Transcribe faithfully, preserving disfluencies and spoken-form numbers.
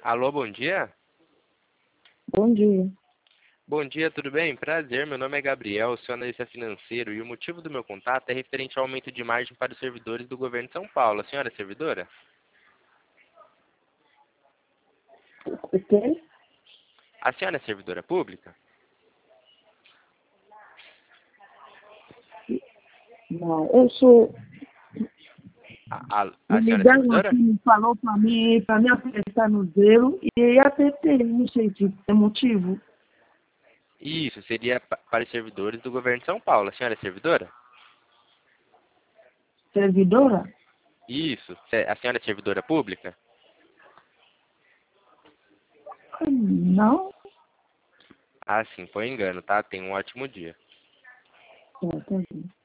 Alô, bom dia? Bom dia. Bom dia, tudo bem? Prazer, meu nome é Gabriel, sou analista financeiro e o motivo do meu contato é referente ao aumento de margem para os servidores do governo de São Paulo. A senhora é servidora? O quê? A senhora é servidora pública? Não, eu sou. A, a, Me a senhora é ligaram servidora? aqui, falou para mim, para me apertar no zero e apertei, não sei se tem motivo. Isso, seria pa- para os servidores do governo de São Paulo. A senhora é servidora? Servidora? Isso. Se- A senhora é servidora pública? Não. Ah, sim, foi engano, tá? Tenha um ótimo dia. Tá, tá bem.